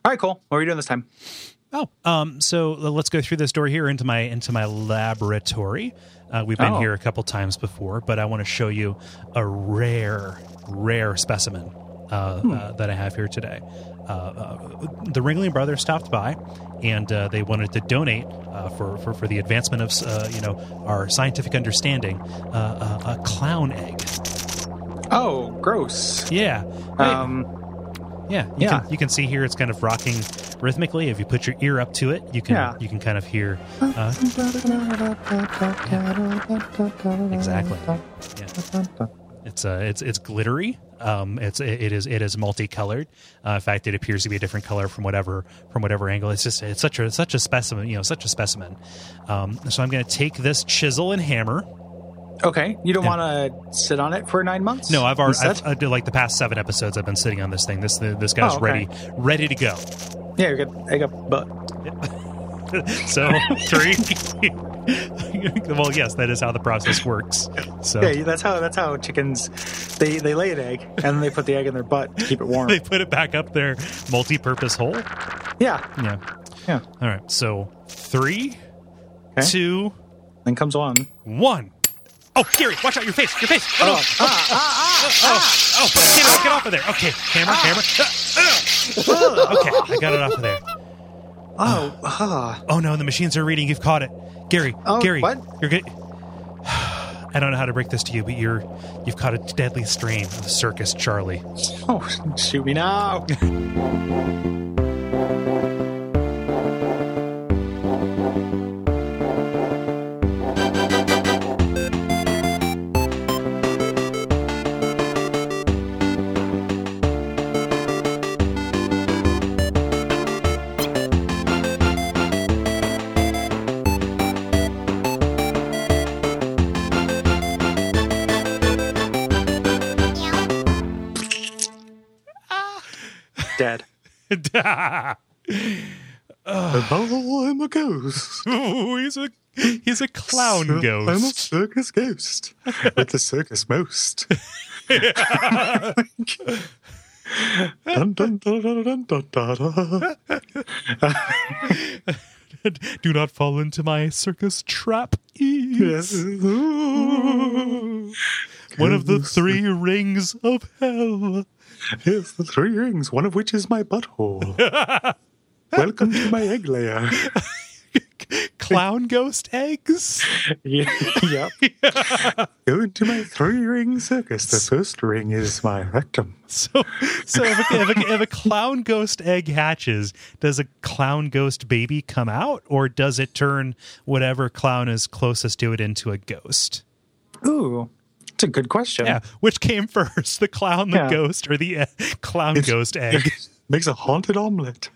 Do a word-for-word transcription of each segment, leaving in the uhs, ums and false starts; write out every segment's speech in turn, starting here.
All right, cool. What are we doing this time? Oh, um, so let's go through this door here into my into my laboratory. Uh, we've been Oh. here a couple times before, but I want to show you a rare, rare specimen uh, Hmm. uh, that I have here today. Uh, uh, the Ringling Brothers stopped by, and uh, they wanted to donate uh, for, for for the advancement of uh, you know our scientific understanding uh, uh, a clown egg. Oh, gross. Yeah. Um, Yeah, you Yeah. can you can see here it's kind of rocking rhythmically. If you put your ear up to it, you can Yeah. you can kind of hear uh, exactly. Yeah. It's uh it's it's glittery. Um, it's it, it is it is multicolored. Uh, in fact, it appears to be a different color from whatever from whatever angle. It's just it's such a such a specimen. You know, such a specimen. Um, so I'm going to take this chisel and hammer. Okay, you don't Yeah. want to sit on it for nine months? No, I've already instead? I've, I did like the past seven episodes. I've been sitting on this thing. This this guy's Oh, okay. ready ready to go. Yeah, you're good. I got butt. So three. Well, yes, that is how the process works. So Yeah, that's how that's how chickens they they lay an egg and then they put the egg in their butt to keep it warm. they put it back up their multi-purpose hole. Yeah, Yeah. yeah. All right. So three, Okay. two, Then comes one. one. Oh, Gary, watch out! Your face! Your face! Oh, no. Ah, ah, ah, oh, oh, get, it, get off of there! Okay, hammer, hammer. Ah, ah. Okay, I got it off of there. Oh, ah. Oh no, the machines are reading. You've caught it, Gary. Oh, Gary, what? You're good. I don't know how to break this to you, but you're you've caught a deadly strain of Circus Charlie. Oh, shoot me now. Dead. Oh, I'm a ghost. oh, he's a he's a clown I'm a ghost. circus ghost with the circus most. Dun, dun, dun, dun, dun, dun, dun, dun. Do not fall into my circus trap. Yes. One of the three rings of hell. Here's the three rings, one of which is my butthole. Welcome to my egg layer. Clown ghost eggs. Yeah, yep. Go into my three-ring circus. The first ring is my rectum. So, so if a, if, a, if a clown ghost egg hatches, does a clown ghost baby come out, or does it turn whatever clown is closest to it into a ghost? Ooh, it's a good question. Yeah, which came first, the clown, the Yeah. ghost, or the uh, clown It's- ghost egg? Makes a haunted omelet.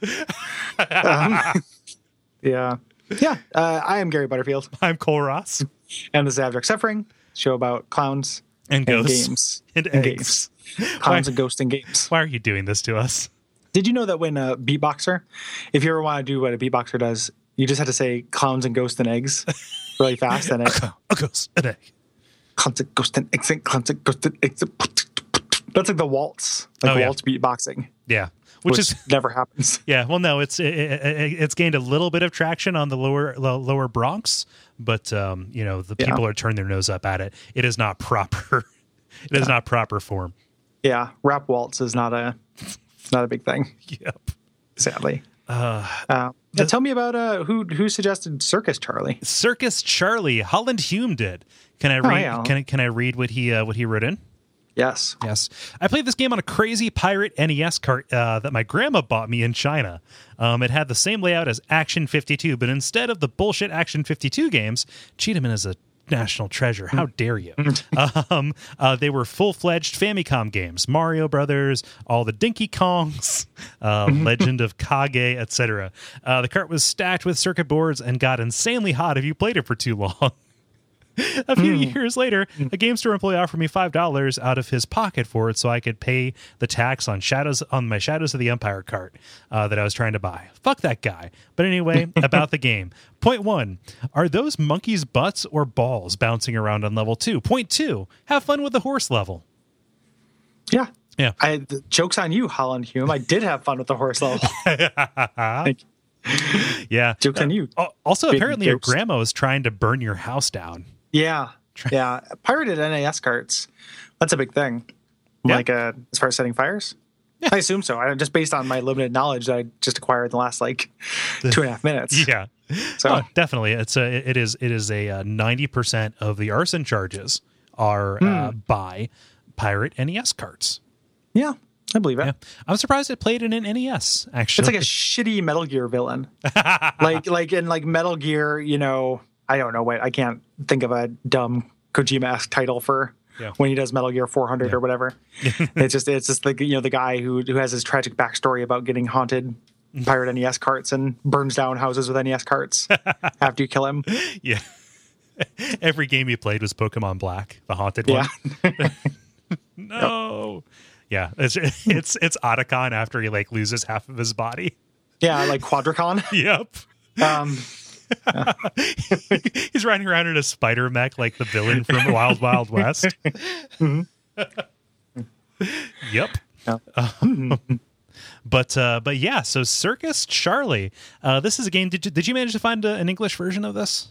um, yeah. Yeah, uh, I am Gary Butterfield, I'm Cole Ross. and this is Abject Suffering, show about clowns And and ghosts. games. And And eggs. games. Clowns and ghosts and games. Why are you doing this to us? Did you know that when a beatboxer, if you ever want to do what a beatboxer does, you just have to say clowns and ghosts and eggs really fast, and it A ghost, an egg. clowns and ghosts and eggs and clowns and ghosts and eggs. That's like the waltz, like Oh, yeah. waltz beatboxing, Yeah, which, which, is never happens. yeah. Well, no, it's it, it, it's gained a little bit of traction on the lower lo- lower Bronx, but um, you know the Yeah. people are turning their nose up at it. It is not proper. It is not proper form. Yeah, rap waltz is not a not a big thing, Yep. sadly. Uh, Uh, now tell me about uh, who who suggested Circus Charlie. Circus Charlie, Holland Hume did. Can I read? yeah. Can I can I read what he uh, what he wrote in? Yes. Yes. I played this game on a crazy pirate N E S cart uh, that my grandma bought me in China. Um, it had the same layout as Action fifty-two, but instead of the bullshit Action fifty-two games, Cheetahman is a national treasure. How dare you? um, uh, they were full-fledged Famicom games. Mario Brothers, all the Dinky Kongs, uh, Legend of Kage, et cetera. Uh, the cart was stacked with circuit boards and got insanely hot if you played it for too long. A few years later, a game store employee offered me five dollars out of his pocket for it so I could pay the tax on shadows on my Shadows of the Empire cart uh, that I was trying to buy. Fuck that guy. But anyway, about the game. Point one, are those monkeys' butts or balls bouncing around on level two? Point two, have fun with the horse level. Yeah. Yeah. I the joke's on you, Holland Hume. I did have fun with the horse level. Like, yeah. joke's on you. Uh, also, Big apparently, your jokes. grandma was trying to burn your house down. Yeah. Yeah. Pirated N A S carts. That's a big thing. Yeah. Like uh, as far as setting fires. Yeah. I assume so. I, just based on my limited knowledge that I just acquired in the last like two and a half minutes. Yeah. So Oh, definitely, it's a it is it is a ninety percent of the arson charges are uh, by pirate N E S carts. yeah, I believe it. Yeah, I'm surprised it played in an N E S. Actually, It's like a shitty Metal Gear villain. like like in like Metal Gear, you know, I don't know what I can't think of a dumb Kojima-esque title for Yeah. when he does Metal Gear four hundred Yeah. or whatever. it's just it's just like you know the guy who who has his tragic backstory about getting haunted pirate N E S carts and burns down houses with N E S carts after you kill him. yeah. Every game he played was Pokemon Black, the haunted Yeah. one. No. Yeah, it's it's it's Otacon after he like loses half of his body. Yeah, like Quadracon. Yep. Um, He's riding around in a spider mech like the villain from Wild Wild West. Yep. Yeah. Um, but uh, but yeah, so Circus Charlie. Uh, this is a game. Did you, did you manage to find a, an English version of this?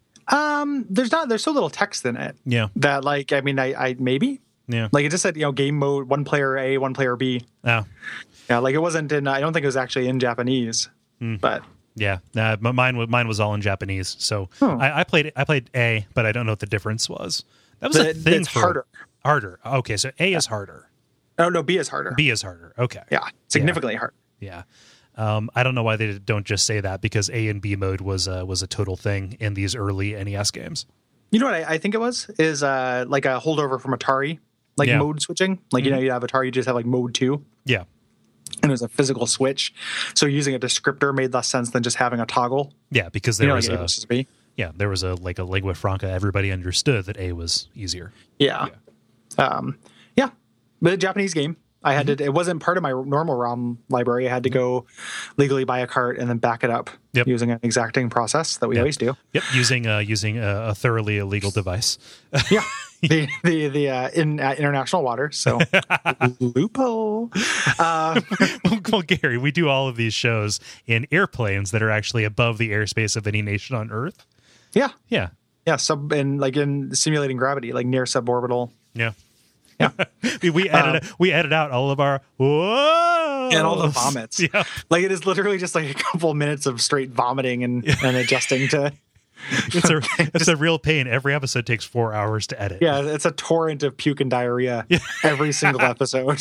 um, there's not there's so little text in it Yeah. that like I mean I, I maybe Yeah. like it just said you know game mode one player A one player B. Oh. Yeah, like it wasn't in. I don't think it was actually in Japanese, Hmm. but Yeah. Nah, but mine wa- mine was all in Japanese. So Oh. I, I played I played A, but I don't know what the difference was. That was a the- thing it's for harder. harder. Okay, so A is harder. Oh no, B is harder. B is harder. Okay. Yeah, significantly harder. Yeah. Um, I don't know why they don't just say that because A and B mode was uh, was a total thing in these early N E S games. You know what I, I think it was is uh like a holdover from Atari, like Yeah. mode switching. Like you know you have Atari, you just have like mode two, Yeah. and it was a physical switch. So using a descriptor made less sense than just having a toggle. Yeah, because You there know, was like A a versus B. yeah there was a like a lingua franca. Everybody understood that A was easier. Yeah. Um, yeah. But a Japanese game. I had Mm-hmm. to, it wasn't part of my normal ROM library. I had to go legally buy a cart and then back it up Yep. using an exacting process that we Yeah. always do. Yep, using uh, using a, a thoroughly illegal device. Yeah. the the, the uh, in uh, international waters. So loophole. Uh, well, well, Gary, we do all of these shows in airplanes that are actually above the airspace of any nation on Earth. yeah. Yeah, Yeah. Sub and like in simulating gravity, like near suborbital. yeah. Yeah. we we edit Um, we edit out all of our whoa And all the vomits. Yeah. Like it is literally just like a couple minutes of straight vomiting and, and adjusting to. It's a it's a real pain. Every episode takes four hours to edit. Yeah, it's a torrent of puke and diarrhea every single episode.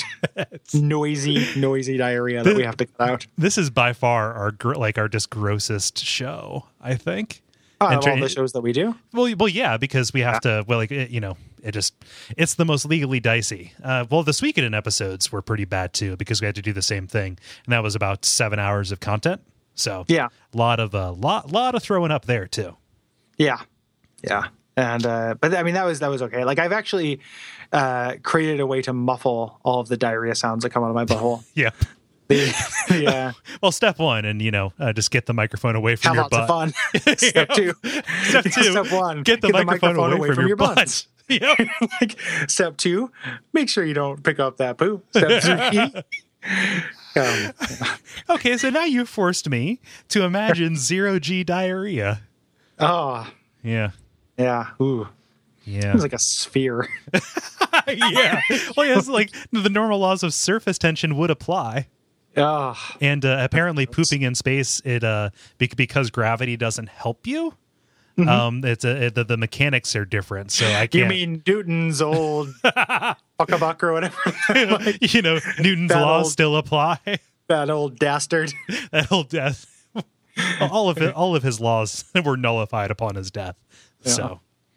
noisy, noisy diarrhea that we have to cut out. This is by far our gr- like our just grossest show, I think. Oh, And of all tra- the shows that we do. Well, well, yeah, because we have to. Well, like it, you know, it just it's the most legally dicey. Uh, well, the Suikoden episodes were pretty bad too because we had to do the same thing, and that was about seven hours of content. So Yeah, a lot of a uh, lot lot of throwing up there too. yeah, yeah. And uh, but I mean that was that was okay. Like I've actually uh, created a way to muffle all of the diarrhea sounds that come out of my butthole. Yeah. the, the, uh, Well, step one, and you know, uh, just get the microphone away from have your lots butt. of fun. Step two. Step two, Step one. get the, microphone, away, from, your, butt. Yep. like step two, make sure you don't pick up that poo. Step three. um, Okay, so now you forced me to imagine zero G diarrhea. oh, Yeah. yeah. Ooh. Yeah. It was like a sphere. Yeah. Well, yeah, it's like the normal laws of surface tension would apply. Oh, And uh, apparently pooping in space, it uh be- because gravity doesn't help you. Mm-hmm. Um, it's a, it, the, the mechanics are different, so I can't. you mean Newton's old buck or whatever? Like, you know, Newton's that laws old- still apply. that old dastard. That whole death, all of it, all of his laws were nullified upon his death. So,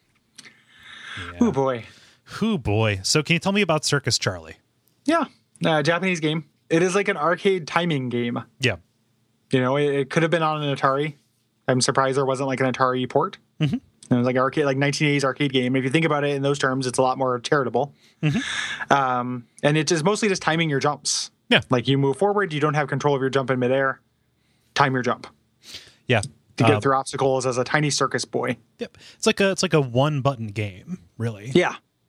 yeah. Oh boy. Who boy. So, can you tell me about Circus Charlie? Yeah. Uh, Japanese game. It is like an arcade timing game. Yeah. You know, it, it could have been on an Atari. I'm surprised there wasn't like an Atari port. Mm-hmm. It was like arcade, like nineteen eighties arcade game. If you think about it in those terms, it's a lot more charitable. Mm-hmm. Um, and it is mostly just timing your jumps. Yeah. Like you move forward, you don't have control of your jump in midair. Time your jump Yeah. to get Uh, through obstacles as a tiny circus boy. Yep. It's like a it's like a one button game, really. Yeah.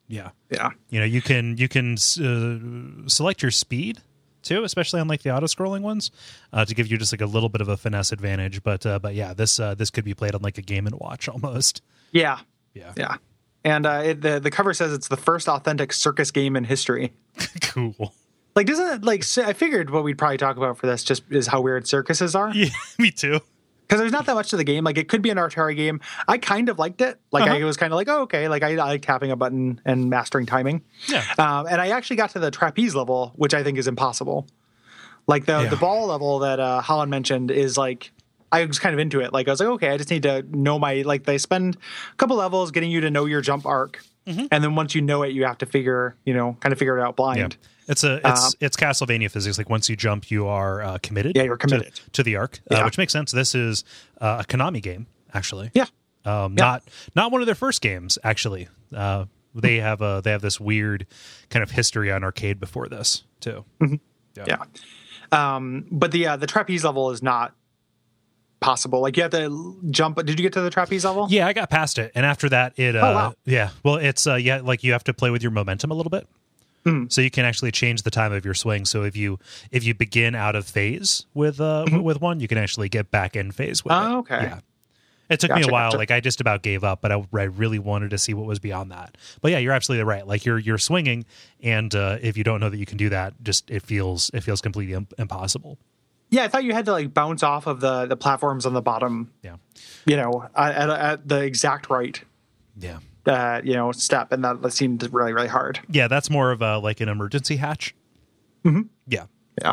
Yeah. Yeah. You know, you can you can uh, select your speed too, especially on like the auto scrolling ones, uh, to give you just like a little bit of a finesse advantage. But uh, but yeah, this uh, this could be played on like a Game and Watch almost. Yeah. Yeah. Yeah. And uh, it, the the cover says it's the first authentic circus game in history. Cool. Like, doesn't it, like, I figured what we'd probably talk about for this just is how weird circuses are. Yeah, me too. Because there's not that much to the game. Like, it could be an Atari game. I kind of liked it. Like, uh-huh. I was kind of like, oh, okay. Like, I, I like tapping a button and mastering timing. Yeah. Um, and I actually got to the trapeze level, which I think is impossible. Like, the, yeah. the ball level that uh, Holland mentioned is, like, I was kind of into it. Like, I was like, okay, I just need to know my, like, they spend a couple levels getting you to know your jump arc. Mm-hmm. And then once you know it, you have to figure, you know, kind of figure it out blind. Yeah. It's a it's um, it's Castlevania physics. Like once you jump, you are uh, committed. Yeah, you're committed to, to the arc, yeah. uh, which makes sense. This is uh, a Konami game, actually. Yeah, um, yeah. not not one of their first games. Actually, uh, they have a they have this weird kind of history on arcade before this too. Mm-hmm. Yeah, yeah. Um, but the uh, the trapeze level is not possible. Like you have to jump. Did you get to the trapeze level? Yeah, I got past it, and after that, it. Uh, oh wow. Yeah, well, it's uh, yeah, like you have to play with your momentum a little bit. Mm. So you can actually change the time of your swing. So if you if you begin out of phase with uh mm-hmm. with one, you can actually get back in phase with oh, it. Okay. Yeah. It took gotcha, me a while. gotcha. Like I just about gave up, but I, I really wanted to see what was beyond that. But yeah, you're absolutely right. Like you're you're swinging, and uh, if you don't know that you can do that, just it feels it feels completely imp- impossible. Yeah, I thought you had to like bounce off of the the platforms on the bottom. Yeah. You know, at, at the exact right. Yeah. Uh, you know, step, and that, that seemed really, really hard. Yeah, that's more of a like an emergency hatch. Mm-hmm. Yeah, yeah.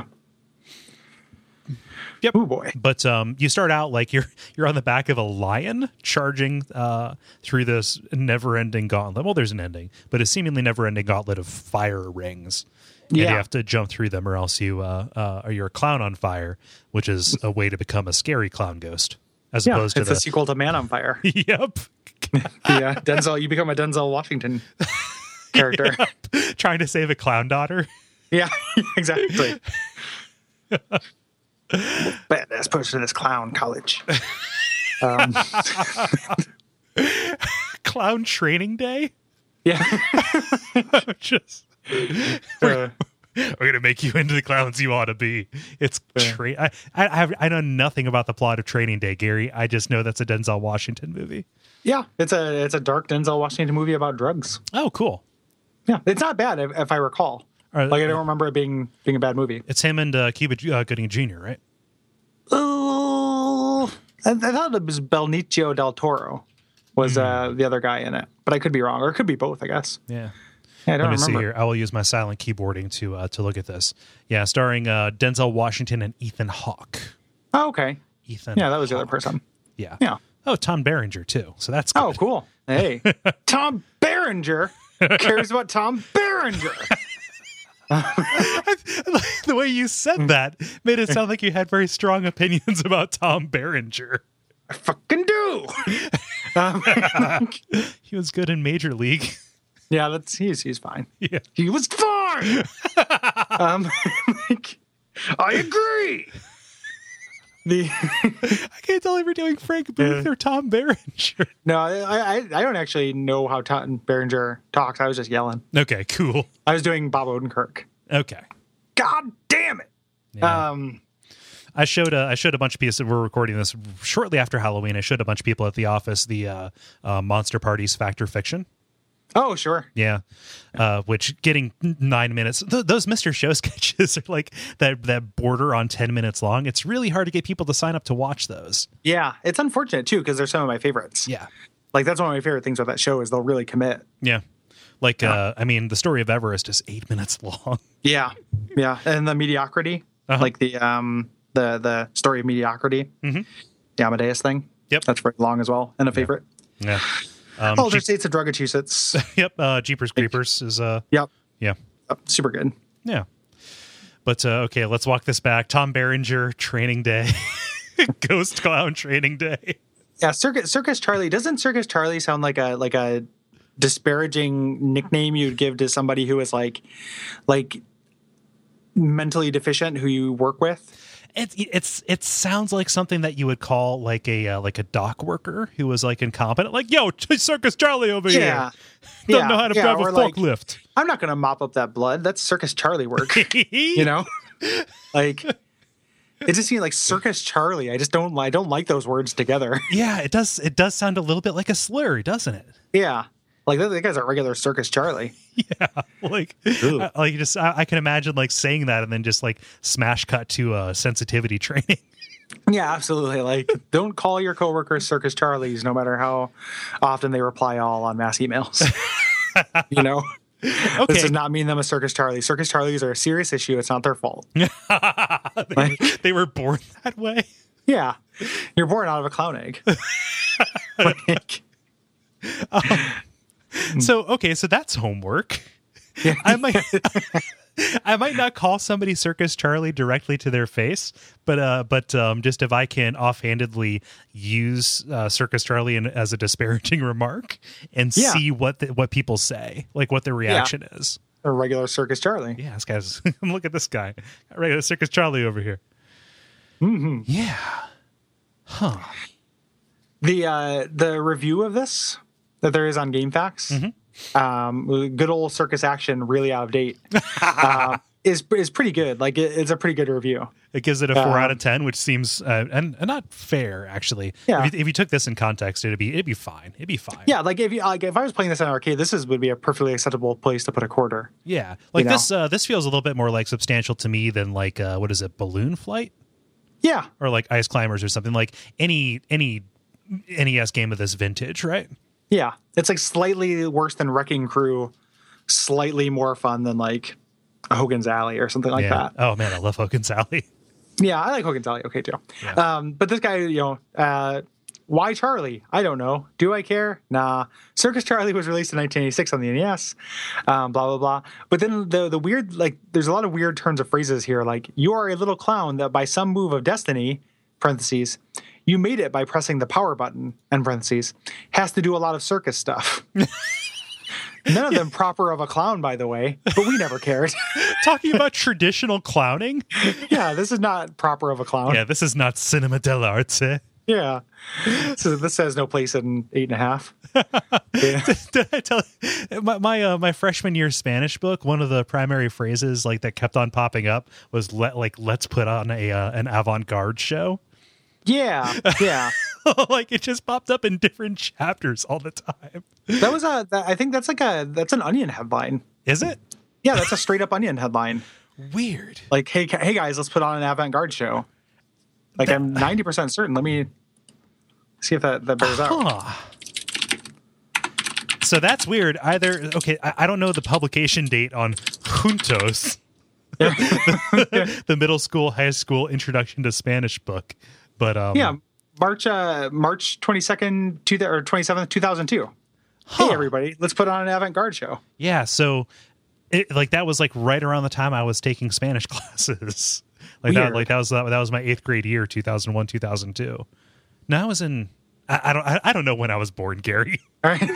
Yep. Oh boy! But um, you start out like you're you're on the back of a lion charging uh, through this never-ending gauntlet. Well, there's an ending, but a seemingly never-ending gauntlet of fire rings. And yeah. you have to jump through them, or else you uh, uh, or you're a clown on fire, which is a way to become a scary clown ghost, as yeah, opposed to it's the a sequel to Man on Fire. Yep. Yeah, Denzel. You become a Denzel Washington character, yep. Trying to save a clown daughter. Yeah, exactly. Badass push to this clown college. Um. Clown training day. Yeah, just we're, uh, we're gonna make you into the clowns you ought to be. It's tra- I, I have I know nothing about the plot of Training Day, Gary. I just know that's a Denzel Washington movie. Yeah, it's a it's a dark Denzel Washington movie about drugs. Oh, cool. Yeah, it's not bad if, if I recall. Right, like I don't remember it being being a bad movie. It's him and uh, Cuba uh, Gooding Junior, right? Oh, I, I thought it was Benicio del Toro was mm. uh, the other guy in it, but I could be wrong, or it could be both. I guess. Yeah. Yeah, I don't Let me remember. see here. I will use my silent keyboarding to uh, to look at this. Yeah, starring uh, Denzel Washington and Ethan Hawke. Oh, okay. Ethan. Yeah, that was Hawke. the other person. Yeah. Yeah. Oh, Tom Berenger too. So that's good. Oh, cool. Hey, Tom Berenger cares about Tom Berenger. The way you said that made it sound like you had very strong opinions about Tom Berenger. I fucking do. Um, he was good in Major League. Yeah, that's he's he's fine. Yeah, he was fine. um, like, I agree. The I can't tell if you're doing Frank Booth yeah. or Tom Berenger. No, I, I I don't actually know how Tom Berenger talks. I was just yelling. Okay, cool. I was doing Bob Odenkirk. Okay. God damn it. Yeah. Um, I showed a I showed a bunch of people. We're recording this shortly after Halloween. I showed a bunch of people at the office the uh, uh, Monster Parties Fact or Fiction. Oh, sure. Yeah. Uh, which getting nine minutes, th- those Mister Show sketches are like that, that border on ten minutes long. It's really hard to get people to sign up to watch those. Yeah. It's unfortunate too, because they're some of my favorites. Yeah. Like that's one of my favorite things with that show is they'll really commit. Yeah. Like, yeah. uh, I mean, the story of Everest is eight minutes long. Yeah. Yeah. And the mediocrity, uh-huh. like the, um, the, the story of mediocrity, mm-hmm. the Amadeus thing. Yep. That's very long as well. And a favorite. Yeah. yeah. Um, Alter Jeep- States of Drugachusetts. Yep. Uh, Jeepers Creepers is, uh, yep. Yeah. Yep. Super good. Yeah. But, uh, okay, let's walk this back. Tom Berenger, Training Day. Ghost Clown Training Day. Yeah. Circus, Circus Charlie. Doesn't Circus Charlie sound like a, like a disparaging nickname you'd give to somebody who is like, like mentally deficient who you work with? It, it's it sounds like something that you would call like a uh, like a dock worker who was like incompetent, like, yo, Circus Charlie over Yeah. here doesn't Yeah. know how to Yeah, drive a or like, forklift. I'm not going to mop up that blood. That's Circus Charlie work. You know, like it just seems like Circus Charlie. I just don't. I don't like those words together. Yeah, it does. It does sound a little bit like a slur, doesn't it? Yeah, like that, that guy's a regular Circus Charlie. Yeah, like I, like just I, I can imagine like saying that and then just like smash cut to uh, sensitivity training. Yeah, absolutely. Like, don't call your coworkers Circus Charlies, no matter how often they reply all on mass emails. You know. Okay. This does not mean them a Circus Charlie. Circus Charlies are a serious issue. It's not their fault. they, like, they were born that way. Yeah. You're born out of a clown egg. Like, um, so, okay, so that's homework. Yeah. I might I might not call somebody Circus Charlie directly to their face, but uh, but um, just if I can offhandedly use uh, Circus Charlie in, as a disparaging remark and yeah. see what the, what people say, like what their reaction yeah. is. A regular Circus Charlie. Yeah, this guy's. Look at this guy, a regular Circus Charlie over here. Mm-hmm. Yeah. Huh. The uh, the review of this that there is on GameFAQs. Mm-hmm. Um, good old Circus Action, really out of date, uh, is is pretty good. Like it, it's a pretty good review. It gives it a four um, out of ten, which seems uh, and, and not fair actually. Yeah. If you, if you took this in context, it'd be it'd be fine. It'd be fine. Yeah, like if you like if I was playing this in an arcade, this is would be a perfectly acceptable place to put a quarter. Yeah, like you know? this. Uh, this feels a little bit more like substantial to me than like uh, what is it, Balloon Flight? Yeah, or like Ice Climbers or something. Like any any N E S game of this vintage, right? Yeah, it's like slightly worse than Wrecking Crew, slightly more fun than like Hogan's Alley or something like yeah. that. Oh man, I love Hogan's Alley. Yeah, I like Hogan's Alley. Okay, too. Yeah. Um, but this guy, you know, uh, why Charlie? I don't know. Do I care? Nah. Circus Charlie was released in nineteen eighty-six on the N E S. Um, blah blah blah. But then the the weird, like, there's a lot of weird turns of phrases here. Like, you are a little clown that by some move of destiny, parentheses, you made it by pressing the power button, end parentheses, has to do a lot of circus stuff. None of them proper of a clown, by the way, but we never cared. Talking about traditional clowning? Yeah, this is not proper of a clown. Yeah, this is not cinema dell'arte. Yeah. So this has no place in eight and a half. Yeah. Did I tell you, my my, uh, my freshman year Spanish book, one of the primary phrases like that kept on popping up was let like let's put on a uh, an avant-garde show. Yeah, yeah. Like it just popped up in different chapters all the time. That was a. That, I think that's like a. That's an Onion headline. Is it? Yeah, that's a straight up Onion headline. Weird. Like, hey, hey guys, let's put on an avant-garde show. Like, that, I'm ninety percent certain. Let me see if that that bears huh. out. So that's weird. Either okay, I, I don't know the publication date on Juntos, the, the middle school, high school introduction to Spanish book. But um, yeah, March uh, March twenty second, two or twenty seventh, two thousand two. Huh. Hey everybody, let's put on an avant-garde show. Yeah, so it, like that was like right around the time I was taking Spanish classes. Like Weird. that, like that was that, that was my eighth grade year, two thousand one, two thousand two. No, I was in. I, I don't. I, I don't know when I was born, Gary. All right.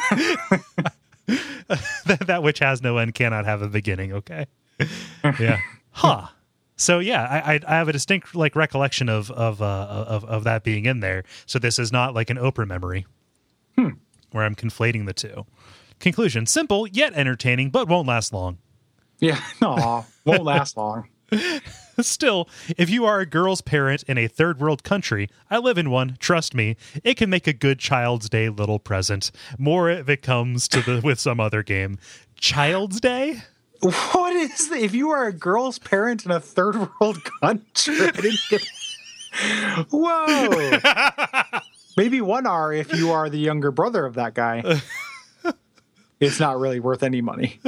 that, that which has no end cannot have a beginning. Okay. Yeah. Huh. So yeah, I, I I have a distinct like recollection of of uh of of that being in there. So this is not like an Oprah memory, hmm. where I'm conflating the two. Conclusion: simple yet entertaining, but won't last long. Yeah. No, won't last long. Still, if you are a girl's parent in a third world country, I live in one, trust me, it can make a good Child's Day little present. More if it comes to the with some other game. Child's Day? What is the, if you are a girl's parent in a third world country? I didn't get, whoa. Maybe one R if you are the younger brother of that guy. It's not really worth any money.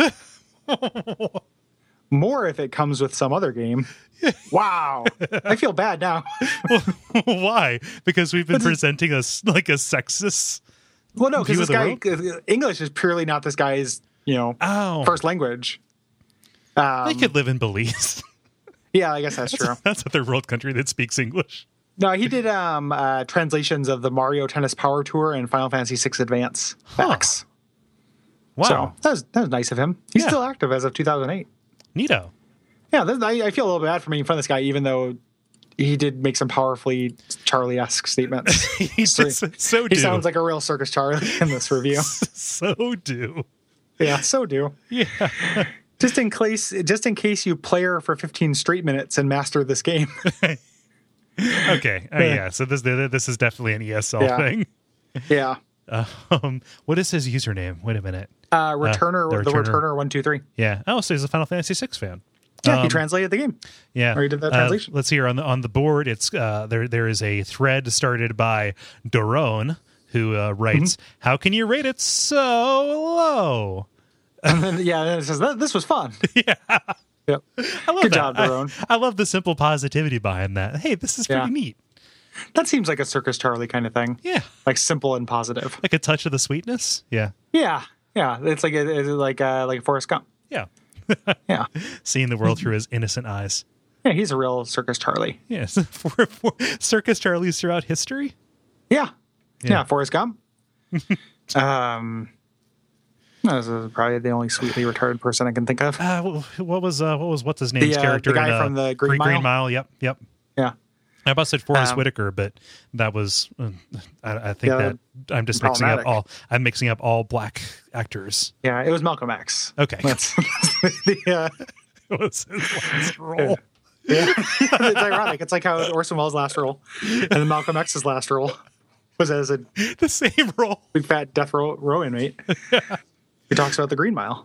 More if it comes with some other game. Wow. I feel bad now. Why? Because we've been presenting us like a sexist. Well, no, because view this of the guy, world? English is purely not this guy's, you know, Oh. first language. Um, They could live in Belize. yeah, I guess that's true. That's a third world country that speaks English. No, he did um, uh, translations of the Mario Tennis Power Tour and Final Fantasy six Advance Huh. packs. Wow. So that was, that was nice of him. He's Yeah. still active as of two thousand eight. Neato. Yeah, this, I, I feel a little bad for making fun of this guy, even though he did make some powerfully Charlie-esque statements. he so, just, so he do. sounds like a real Circus Charlie in this review. So do. Yeah, so do. Yeah. Just in case, just in case you play her for fifteen straight minutes and master this game. Okay. Uh, yeah. So this this is definitely an E S L Yeah. thing. Yeah. Um, what is his username? Wait a minute. Uh, returner, Uh, the the Returner. returner one two three. Yeah. Oh, so he's a Final Fantasy six fan. Yeah, he Um, translated the game. Yeah, Or he did that Uh, translation. let's see here on the on the board. It's uh, there. There is a thread started by Doron who uh, writes, Mm-hmm. "How can you rate it so low?" And then, yeah, and then it says this was fun. Yeah, Yep. I love Good that. job, Doron. I, I love the simple positivity behind that. Hey, this is pretty Yeah. neat. That seems like a Circus Charlie kind of thing. Yeah, Like simple and positive. like a touch of the sweetness. Yeah, Yeah, yeah. It's like it's like uh, like Forrest Gump. yeah. Yeah, Seeing the world through his innocent eyes. yeah. He's a real Circus Charlie. Yes, for, for Circus Charlies throughout history. Yeah, Yeah. yeah. Forrest Gump. um, this is probably the only sweetly retarded person I can think of. Uh, wh- what was uh, what was what's his name's The, uh, character? the guy in, uh, from the Green Green Mile? Mile. Yep, yep. Yeah, I about said Forrest Um, Whitaker, but that was uh, I, I think Yeah, that I'm just mixing up problematic. all I'm mixing up all black actors. yeah. It was Malcolm X. Okay, That's, that's the. Uh, it was his last role. yeah, it's ironic. It's like how Orson Welles' last role and then Malcolm X's last role was as a The same role. big fat death row, row inmate. He talks about the Green Mile.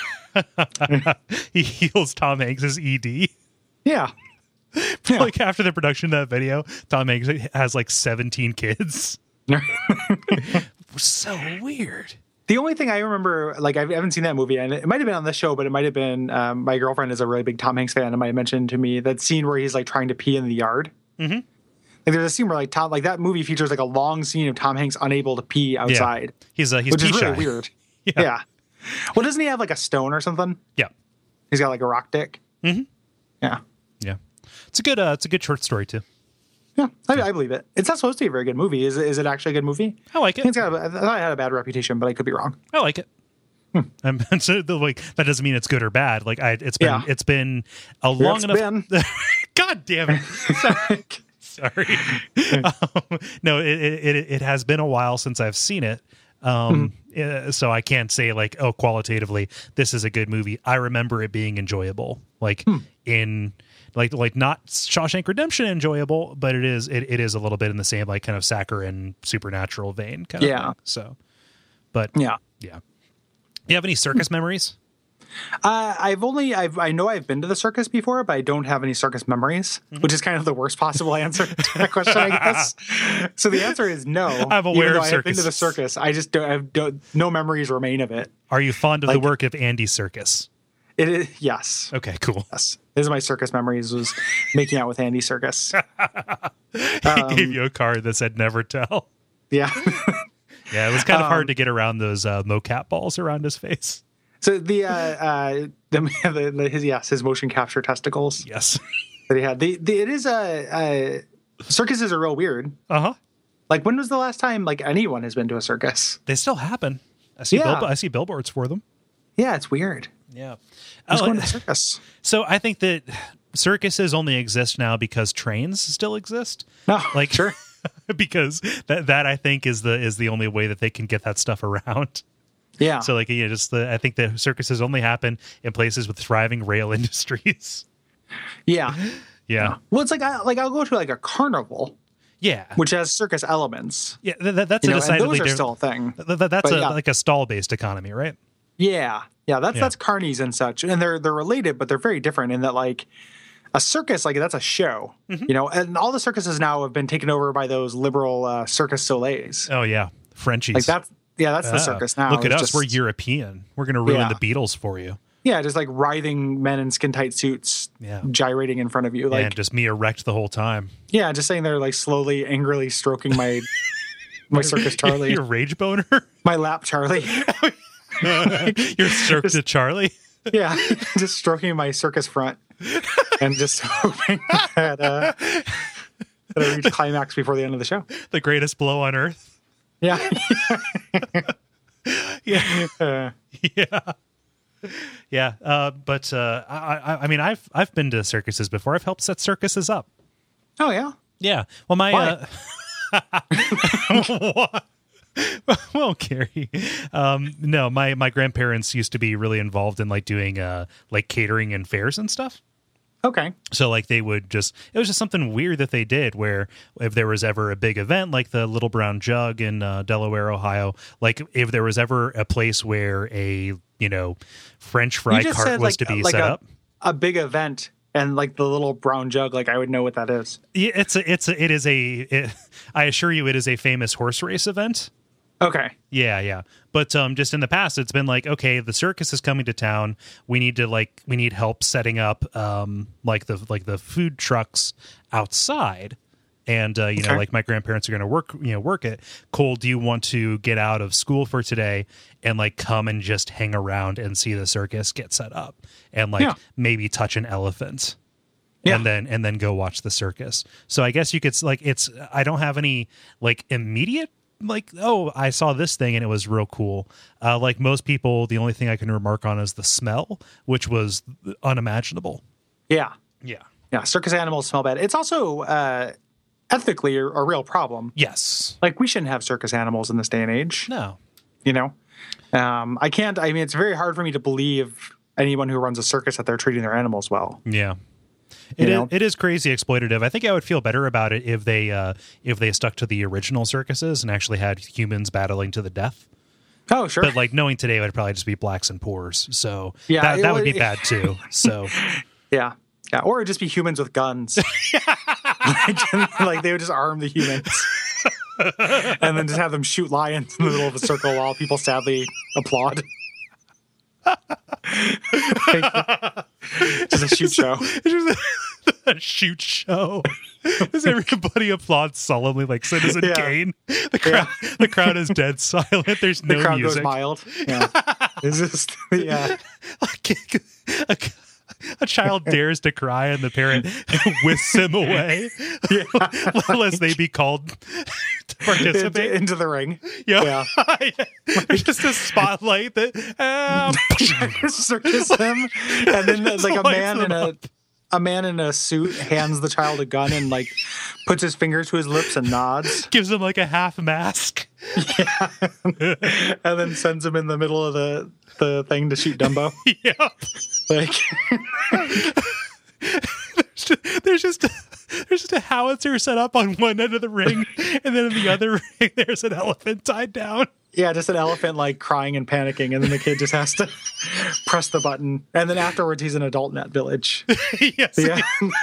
He heals Tom Hanks' E D. Yeah. Yeah. Like after the production of that video, Tom Hanks has like seventeen kids. So weird. The only thing I remember, like, I haven't seen that movie, and it might have been on this show, but it might have been um, my girlfriend is a really big Tom Hanks fan, and might have mentioned to me that scene where he's like trying to pee in the yard. Mm-hmm. Like, there's a scene where like Tom, like that movie features like a long scene of Tom Hanks unable to pee outside, He's uh, he's which pee is shy. really weird. Yeah. Yeah. Well, doesn't he have like a stone or something? Yeah, He's got like a rock dick. Mm-hmm. Yeah. yeah. It's a good uh, it's a good short story too. Yeah, I, I believe it. It's not supposed to be a very good movie. Is it? Is it actually a good movie? I like I it. think it's got a, I thought it had a bad reputation, but I could be wrong. I like it. Um, so the, like that doesn't mean it's good or bad. Like I, it's been Yeah. it's been a long It's enough. been. God damn it! Sorry, sorry. um, no, it, it it it has been a while since I've seen it. Um, uh, so I can't say like, oh, qualitatively, this is a good movie. I remember it being enjoyable, like in like like not Shawshank Redemption enjoyable, but it is it, it is a little bit in the same like kind of saccharine supernatural vein kind of Yeah. thing. So, but Yeah. yeah. You have any circus memories? Uh, I've only I've I know I've been to the circus before, but I don't have any circus memories, which is kind of the worst possible answer to that question, I guess. So the answer is no. I'm aware Even though of I have been to the circuses. circus. I just don't, I have don't, no memories remain of it. Are you fond of the Like- work of Andy Serkis? It is yes, Okay, cool. yes. This is my circus memories. Was making out with Andy Circus. He gave you a card that said "Never tell." Yeah. Yeah, it was kind of Um, hard to get around those uh, mocap balls around his face. So the uh, uh the, the, the his yes his motion capture testicles Yes. that he had. The, the it is a uh, circuses are real weird. Uh huh. Like when was the last time like anyone has been to a circus? They still happen. I see. Yeah. Bilbo- I see billboards for them. Yeah, it's weird. Yeah. Who's Oh, going to the circus? so I think that circuses only exist now because trains still exist. No, Like sure. because that that I think is the is the only way that they can get that stuff around. Yeah. So like yeah, just the I think the circuses only happen in places with thriving rail industries. yeah. Yeah. Well, it's like I, like I'll go to like a carnival, Yeah. which has circus elements. Yeah, th- th- that's You a know, and decidedly those are different. still a thing. th- th- that's but a, yeah. like a stall-based economy, right? Yeah, yeah. That's Yeah. that's carnies and such, and they're they're related, but they're very different in that like a circus, like that's a show, Mm-hmm. you know. And all the circuses now have been taken over by those liberal uh, Circus Soleils. Oh yeah, Frenchies. Like that's yeah, that's the Ah, circus now. Look at It's us, just- we're European. We're going to ruin Yeah. the Beatles for you. Yeah, just like writhing men in skin tight suits, Yeah. gyrating in front of you, like and just me erect the whole time. yeah, just sitting there like slowly, angrily stroking my my circus Charlie, Your rage boner. my lap Charlie. Your stroke to Charlie. Yeah, just stroking my circus front and just hoping that, uh, that I reach climax before the end of the show. The greatest blow on earth. Yeah. Yeah. Uh, Yeah. Yeah. Uh, but uh, I, I, I mean, I've I've been to circuses before. I've helped set circuses up. Oh yeah. Yeah. Well, my Why? uh, well, Carrie, um, no, my my grandparents used to be really involved in like doing uh like catering and fairs and stuff. Okay. So like they would just, it was just something weird that they did where if there was ever a big event like the Little Brown Jug in uh, Delaware, Ohio, like if there was ever a place where a, you know, French fry You just cart said, was like, to be like set a, up. a big event and like the Little Brown Jug, like I would know what that is. Yeah, it's a, it's a, it is a, it, I assure you it is a famous horse race event. Okay. Yeah, yeah. But um, just in the past, it's been like, okay, the circus is coming to town. We need to like, we need help setting up um, like the like the food trucks outside. And uh, you know, Okay. like my grandparents are going to work, you know, work it. Cole, do you want to get out of school for today and like come and just hang around and see the circus get set up and like Yeah. maybe touch an elephant? Yeah. And then and then go watch the circus. So I guess you could like it's. I don't have any like immediate. Like, oh, I saw this thing and it was real cool. Uh, like most people, the only thing I can remark on is the smell, which was unimaginable. Yeah. Yeah. Yeah. Circus animals smell bad. It's also uh, ethically a, a real problem. Yes. Like we shouldn't have circus animals in this day and age. No. You know, um, I can't. I mean, it's very hard for me to believe anyone who runs a circus that they're treating their animals well. Yeah. It You is, know? it is crazy exploitative. I think I would feel better about it if they uh, if they stuck to the original circuses and actually had humans battling to the death. Oh, sure. But like knowing today, it would probably just be blacks and poors. So Yeah, that, it that would would- be bad too. So Yeah. Yeah. Or it'd just be humans with guns. like, like they would just arm the humans. And then just have them shoot lions in the middle of a circle while people sadly applaud. Like, just a shoot show. It's just a, a shoot show. As everybody applauds solemnly like Citizen Yeah. Kane. The crowd, the crowd is dead silent. There's The no crowd music. goes mild. Yeah. It's just, yeah. a, a child dares to cry and the parent whisks him away lest they be called to participate. Into, into the ring. Yeah. Yeah. There's just a spotlight that uh, Circus him. And then there's like a Lights man them in a up. a man in a suit hands the child a gun and like puts his finger to his lips and nods. gives him like a half mask. And then sends him in the middle of the, the thing to shoot Dumbo. Yeah. Like There's just, there's just a, there's just a howitzer set up on one end of the ring, and then in the other ring there's an elephant tied down. yeah, just an elephant like crying and panicking, and then the kid just has to press the button. And then afterwards he's an adult in that village. Yes, Yeah.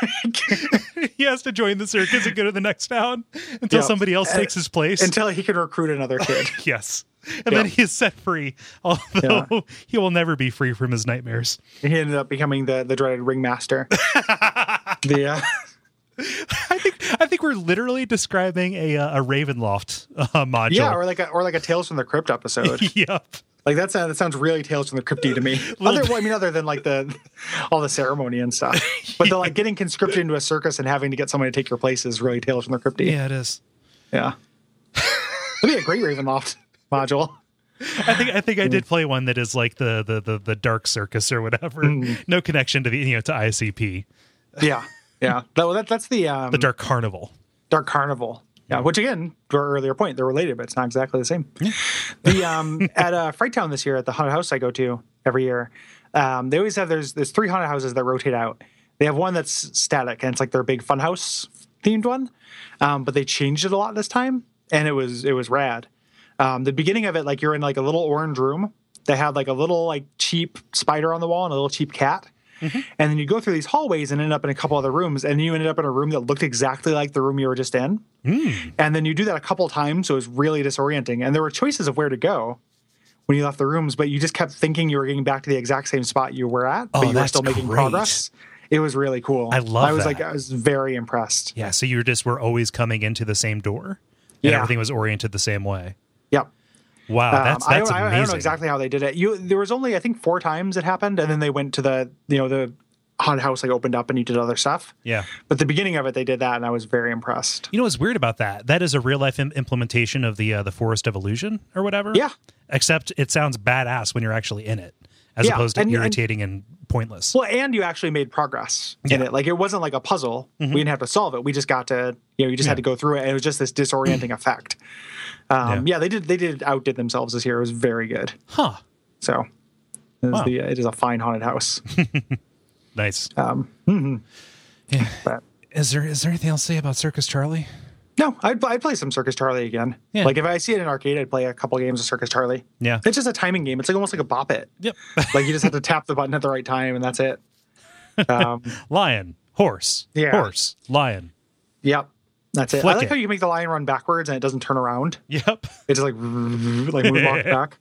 he has to join the circus and go to the next town until Yeah. somebody else And- takes his place. Until he can recruit another kid. Yes, and Yeah. then he is set free. Although Yeah. he will never be free from his nightmares. He ended up becoming the, the dreaded ringmaster. the uh, I think I think we're literally describing a uh, a Ravenloft uh, module. yeah, or like a or like a Tales from the Crypt episode. Yep. Like that's that sounds really Tales from the Crypty to me. Other, well, I mean, other than like the all the ceremony and stuff, but the like getting conscripted into a circus and having to get someone to take your place is really Tales from the Crypty. Yeah, it is. Yeah, it'd be a great Ravenloft module. I think I think I did play one that is like the the the, the Dark Circus or whatever. No connection to the you know to I C P. Yeah, yeah. That, that that's the um, The Dark Carnival. Dark Carnival. Yeah, which again, to our earlier point, they're related, but it's not exactly the same. The um, at uh, Fright Town this year, at the haunted house I go to every year, um, they always have there's there's three haunted houses that rotate out. They have one that's static, and it's like their big funhouse themed one, um, but they changed it a lot this time, and it was it was rad. Um, the beginning of it, like you're in like a little orange room. They had like a little like cheap spider on the wall and a little cheap cat. Mm-hmm. And then you go through these hallways and end up in a couple other rooms, and you ended up in a room that looked exactly like the room you were just in. Mm. And then you do that a couple times, so it was really disorienting. And there were choices of where to go when you left the rooms, but you just kept thinking you were getting back to the exact same spot you were at, Oh, but you were that's still making great. progress. It was really cool. I love I was that. like, I was very impressed. Yeah, so you just were always coming into the same door, and Yeah. everything was oriented the same way. Yep. Wow, that's um, I, that's don't, I amazing. don't know exactly how they did it. You there was only I think four times it happened, and then they went to the you know the haunted house like opened up and you did other stuff. Yeah. But the beginning of it, they did that, and I was very impressed. You know what's weird about that? That is a real life Im- implementation of the uh, the Forest of Illusion or whatever. Yeah. Except it sounds badass when you're actually in it, as Yeah, opposed to and- and- irritating and, pointless. Well, and you actually made progress in Yeah. it. Like it wasn't like a puzzle. Mhm. We didn't have to solve it. We just got to, you know, you just Yeah. had to go through it, and it was just this disorienting effect. Um, yeah. they did. They did outdid themselves this year. It was very good. Huh. So it is, Wow. the, it is a fine haunted house. Nice. Um, mhm. Yeah. But Is there is there anything else to say about Circus Charlie? no, I'd, I'd play some Circus Charlie again. Yeah. Like if I see it in arcade, I'd play a couple games of Circus Charlie. Yeah. It's just a timing game. It's like almost like a Bop It. Yep. Like you just have to tap the button at the right time, and that's it. Um, Lion, horse, Yeah. horse, lion. yep, that's it. Flick I like it. how you make the lion run backwards and it doesn't turn around. Yep. It just like like moonwalk back.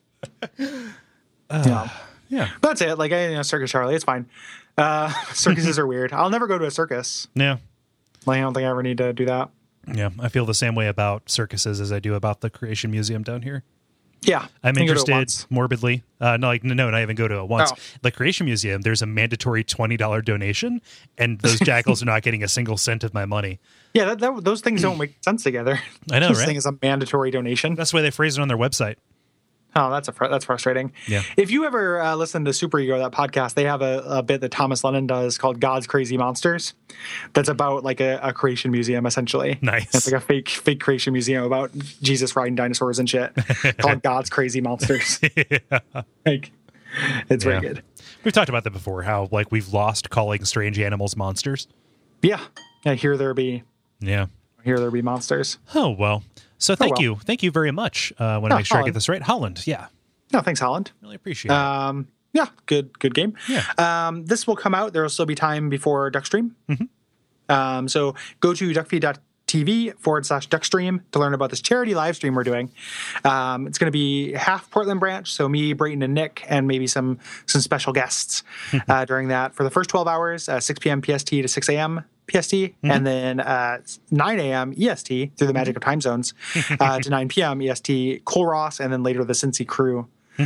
yeah, Yeah. that's it. Like I, you know, Circus Charlie, it's fine. Uh, circuses are weird. I'll never go to a circus. Yeah. Like, I don't think I ever need to do that. Yeah. I feel the same way about circuses as I do about the Creation Museum down here. Yeah, I'm I can go to it interested once. morbidly. Uh, no, like no, not even go to it once. Oh. The Creation Museum, there's a mandatory twenty dollars donation, and those jackals are not getting a single cent of my money. Yeah, that, that, those things don't make sense together. I know, this right? thing is a mandatory donation. That's the way they phrase it on their website. Oh, that's a fr- that's frustrating. Yeah. If you ever uh, listen to Super Ego, that podcast, they have a, a bit that Thomas Lennon does called God's Crazy Monsters. That's about like a, a creation museum, essentially. Nice. It's like a fake fake creation museum about Jesus riding dinosaurs and shit called God's Crazy Monsters. Yeah. Like, it's very Yeah. good. We've talked about that before, how like we've lost calling strange animals monsters. Yeah. Yeah. Here there be Yeah. here there be monsters. Oh, well. So thank well. you. Thank you very much. Uh, I want to Oh, make sure I Holland. get this right. Holland. Yeah. No, thanks, Holland. Really appreciate it. Um, yeah, good, good game. Yeah. Um, this will come out. There will still be time before Duckstream. Mm-hmm. Um, so go to duckfeed.tv forward slash Duckstream to learn about this charity live stream we're doing. Um, it's going to be half Portland branch, so me, Brayton, and Nick, and maybe some some special guests uh, during that for the first twelve hours, uh, six p.m. P S T to six a.m. P S T, Mm-hmm. and then uh, nine a.m. E S T through the magic of time zones uh, to nine p.m. E S T, Cole Ross, and then later the Cincy crew,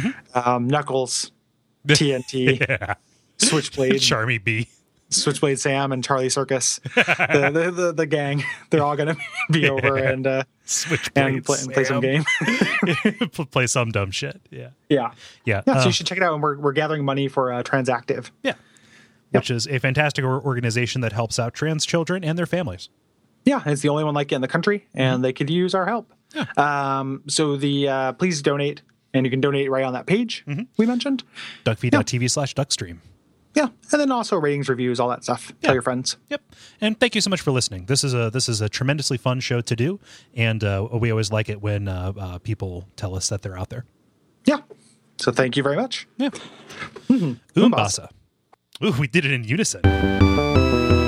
um, Knuckles, T N T, yeah. Switchblade, Charmy B. Switchblade Sam, and Charlie Circus, the, the, the the gang. They're all going to be over and uh, Switchblade and play, and play some Sam. game. Play some dumb shit. Yeah. yeah, Yeah. yeah. So Uh, you should check it out. And we're we're gathering money for uh, Transactive. yeah. Which is a fantastic or- organization that helps out trans children and their families. Yeah, it's the only one like it in the country, and they could use our help. Yeah. Um, so the uh, please donate, and you can donate right on that page we mentioned. Duckfeed.tv slash duckstream. Yeah, and then also ratings, reviews, all that stuff. Yeah. Tell your friends. Yep. And thank you so much for listening. This is a this is a tremendously fun show to do, and uh, we always like it when uh, uh, people tell us that they're out there. Yeah. So thank you very much. Yeah. Umbasa. Umbasa. Ooh, we did it in unison.